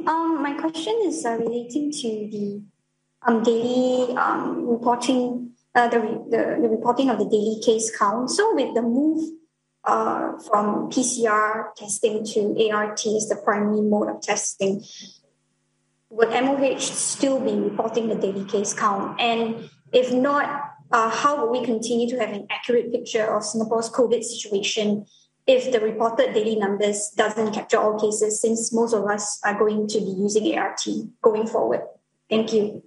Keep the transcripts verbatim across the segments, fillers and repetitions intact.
Um, my question is uh, relating to the um, daily um, reporting, uh, the, the, the reporting of the daily case count. So with the move uh, from P C R testing to A R T as the primary mode of testing, would M O H still be reporting the daily case count? And if not, uh, how will we continue to have an accurate picture of Singapore's COVID situation if the reported daily numbers doesn't capture all cases, since most of us are going to be using A R T going forward? Thank you.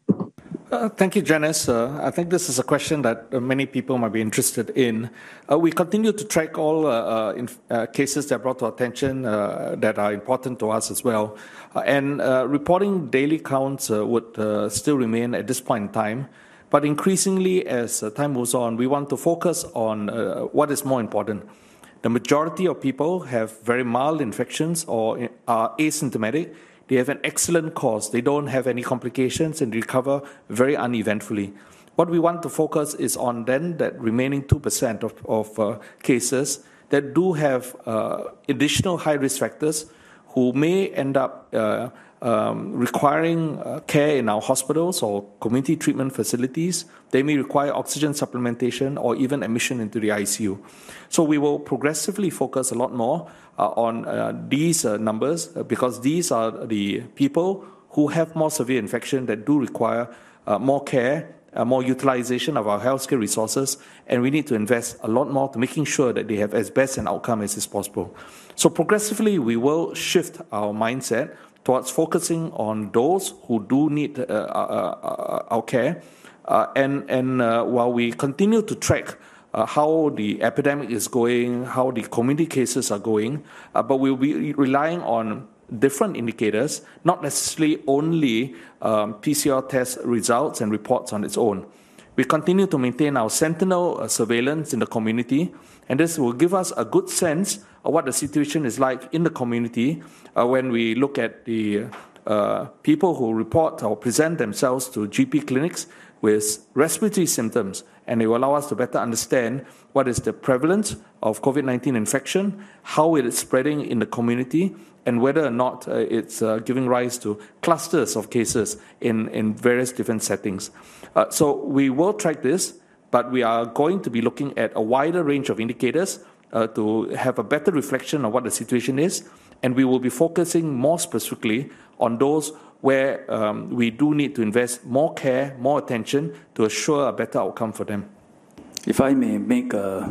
Uh, thank you, Janice. Uh, I think this is a question that uh, many people might be interested in. Uh, we continue to track all uh, uh, inf- uh, cases that are brought to our attention uh, that are important to us as well. Uh, and uh, reporting daily counts uh, would uh, still remain at this point in time. But increasingly, as uh, time moves on, we want to focus on uh, what is more important. The majority of people have very mild infections or are asymptomatic. They have an excellent course. They don't have any complications and recover very uneventfully. What we want to focus is on then that remaining two percent of, of uh, cases that do have uh, additional high-risk factors who may end up uh, um, requiring uh, care in our hospitals or community treatment facilities. They may require oxygen supplementation or even admission into the I C U. So we will progressively focus a lot more uh, on uh, these uh, numbers uh, because these are the people who have more severe infection that do require uh, more care, uh, more utilization of our healthcare resources, and we need to invest a lot more to making sure that they have as best an outcome as is possible. So progressively, we will shift our mindset towards focusing on those who do need uh, uh, uh, our care. Uh, and and uh, while we continue to track uh, how the epidemic is going, how the community cases are going, uh, but we'll be relying on different indicators, not necessarily only um, P C R test results and reports on its own. We continue to maintain our sentinel uh, surveillance in the community, and this will give us a good sense of what the situation is like in the community uh, when we look at the uh, people who report or present themselves to G P clinics with respiratory symptoms, and it will allow us to better understand what is the prevalence of COVID nineteen infection, how it is spreading in the community, and whether or not uh, it's uh, giving rise to clusters of cases in, in various different settings. Uh, so we will track this, but we are going to be looking at a wider range of indicators uh, to have a better reflection of what the situation is, and we will be focusing more specifically on those where um, we do need to invest more care, more attention to assure a better outcome for them. If I may make a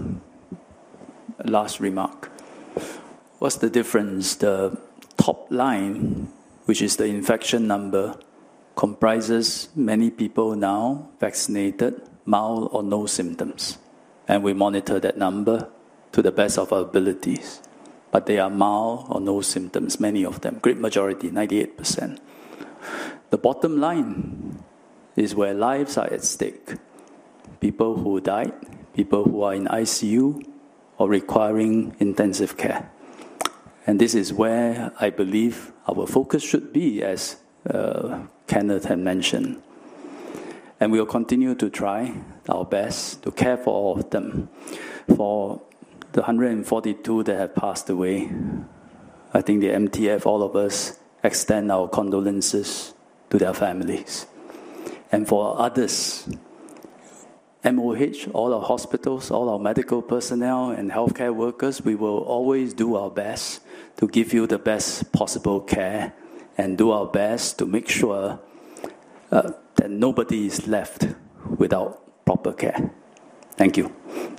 last remark, what's the difference? The top line, which is the infection number, comprises many people now vaccinated, mild or no symptoms. And we monitor that number to the best of our abilities. But they are mild or no symptoms, many of them, great majority, ninety-eight percent. The bottom line is where lives are at stake. People who died, people who are in I C U or requiring intensive care. And this is where I believe our focus should be, as uh, Kenneth had mentioned. And we will continue to try our best to care for all of them. For the one hundred forty-two that have passed away, I think the M T F, all of us, extend our condolences to their families. And for others, M O H, all our hospitals, all our medical personnel and healthcare workers, we will always do our best to give you the best possible care and do our best to make sure uh, that nobody is left without proper care. Thank you.